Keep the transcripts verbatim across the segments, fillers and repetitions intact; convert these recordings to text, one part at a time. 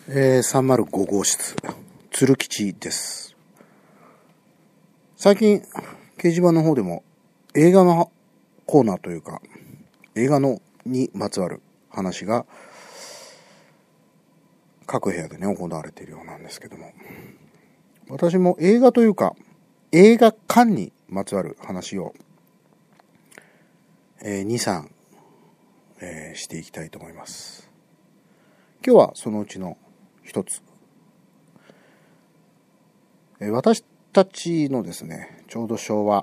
えー、さんまるご号室、鶴吉です。最近、掲示板の方でも映画のコーナーというか、映画のにまつわる話が各部屋でね、行われているようなんですけども、私も映画というか、映画館にまつわる話を、えー、に、さん、えー、していきたいと思います。今日はそのうちの一つ、えー、私たちのですね、ちょうど昭和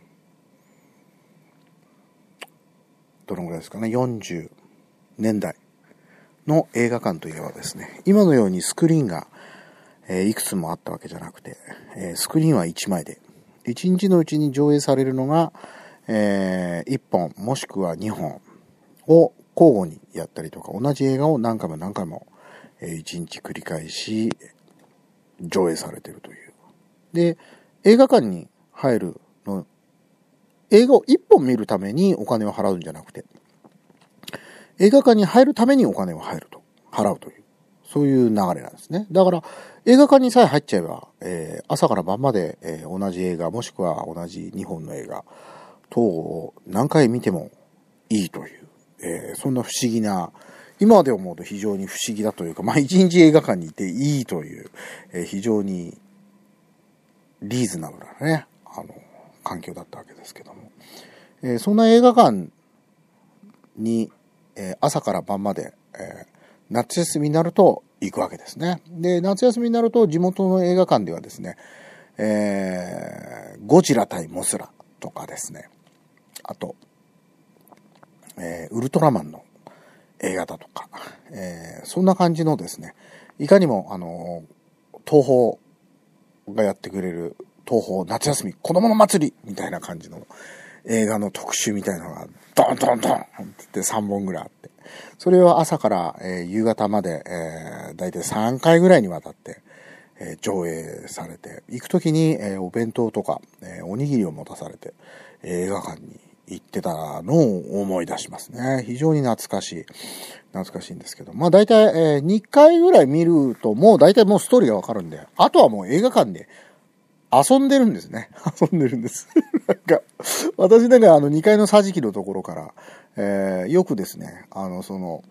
どのぐらいですかね、よんじゅうねんだいの映画館といえばですね、今のようにスクリーンが、えー、いくつもあったわけじゃなくて、えー、スクリーンはいちまいでいちにちのうちに上映されるのが、えー、いっぽんもしくはにほんを交互にやったりとか、同じ映画を何回も何回もいちにち繰り返し上映されているという。で、映画館に入るの、映画をいっぽん見るためにお金を払うんじゃなくて、映画館に入るためにお金を入ると、払うという、そういう流れなんですね。だから映画館にさえ入っちゃえば、えー、朝から晩まで、えー、同じ映画もしくは同じにほんの映画等を何回見てもいいという、えー、そんな不思議な、今で思うと非常に不思議だというか、まあ一日映画館にいていいという、えー、非常にリーズナブルなね、あの環境だったわけですけども、えー、そんな映画館に、えー、朝から晩まで、えー、夏休みになると行くわけですね。で、夏休みになると地元の映画館ではですね、えー、ゴジラ対モスラとかですね、あと、えー、ウルトラマンの映画だとか、えー、そんな感じのですね、いかにもあの東宝がやってくれる東宝夏休み子供の祭りみたいな感じの映画の特集みたいなのがドンドンドンってさんぼんぐらいあって、それを朝から、えー、夕方まで、えー、だいたいさんかいぐらいにわたって、えー、上映されて、行くときに、えー、お弁当とか、えー、おにぎりを持たされて、映画館に行ってたのを思い出しますね。非常に懐かしい。懐かしいんですけど。まあ大体、えー、にかいぐらい見るともう大体もうストーリーがわかるんで、あとはもう映画館で遊んでるんですね。遊んでるんです。なんか、私なんかあのにかいの桟敷のところから、えー、よくですね、あのその、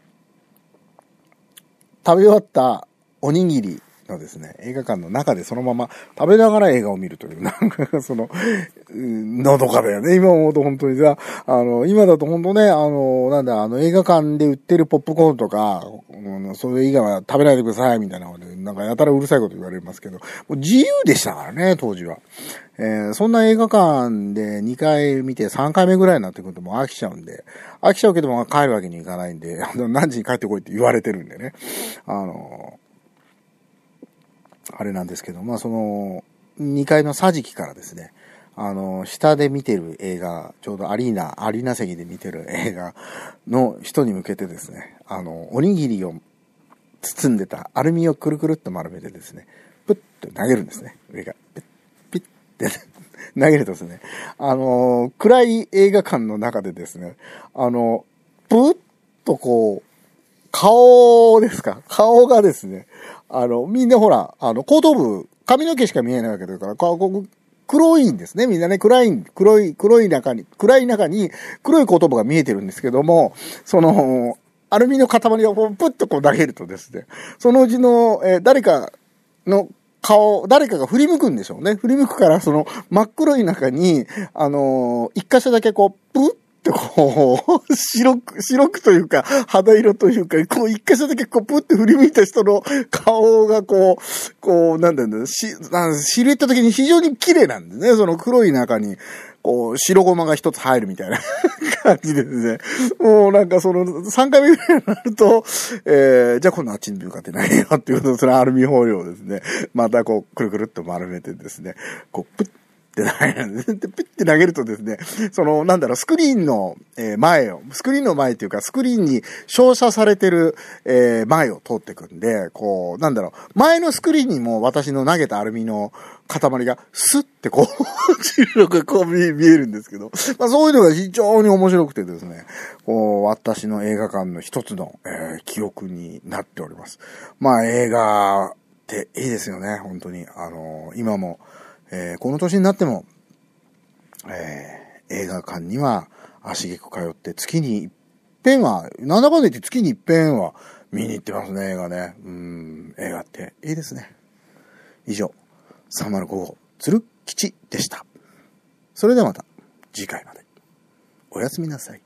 食べ終わったおにぎりのですね、映画館の中でそのまま食べながら映画を見るという、なんかその、のどかだよね。今思うと本当にさ、あの、今だと本当ね、あの、なんだ、あの映画館で売ってるポップコーンとか、うん、それ以外は食べないでくださいみたいなので、なんかやたらうるさいこと言われますけど、もう自由でしたからね、当時は。えー、そんな映画館でにかい見てさんかいめぐらいになってくるともう飽きちゃうんで、飽きちゃうけども帰るわけにいかないんで、何時に帰ってこいって言われてるんでね。あの、あれなんですけど、まあその、にかいの桟敷からですね、あの、下で見てる映画、ちょうどアリーナ、アリーナ席で見てる映画の人に向けてですね、あの、おにぎりを包んでたアルミをくるくるっと丸めてですね、プッと投げるんですね、上が。ピッ、ピッって投げるとですね、あの、暗い映画館の中でですね、あの、プッとこう、顔ですか顔がですね、あの、みんなほら、あの、後頭部、髪の毛しか見えないわけだから、顔、黒いんですね。みんなね、暗い、黒い、黒い中に、暗い中に黒い後頭部が見えてるんですけども、その、アルミの塊をプッとこう投げるとですね、そのうちの、えー、誰かの顔、誰かが振り向くんでしょうね。振り向くから、その真っ黒い中に、あのー、一箇所だけこう、プッこう、白く、白くというか、肌色というか、こう、一箇所だけこう、プって振り向いた人の顔がこう、こう、なんだろう、し、シルエット的に非常に綺麗なんですね。その黒い中に、こう、白ごまが一つ入るみたいな感じですね。もうなんかその、さんかいめぐらいになると、えー、じゃあ今度あっちに向かってないよっていうことで、そのアルミホイルをですね、またこう、くるくるっと丸めてですね、こう、プッて投げるんです。で、ピッて投げるとですね、その、なんだろう、スクリーンの前を、スクリーンの前っていうか、スクリーンに照射されてる、えー、前を通ってくんで、こう、なんだろう、前のスクリーンにも私の投げたアルミの塊がスッてこう、落ちるのがこう見えるんですけど、まあそういうのが非常に面白くてですね、こう、私の映画館の一つの、えー、記憶になっております。まあ映画っていいですよね、本当に。あのー、今も、えー、この年になっても、えー、映画館には足げく通って月に一遍は、なんだかんだ言って月に一遍は見に行ってますね、映画ね。うん、映画っていいですね。以上、さんまるご号鶴吉でした。それではまた次回まで。おやすみなさい。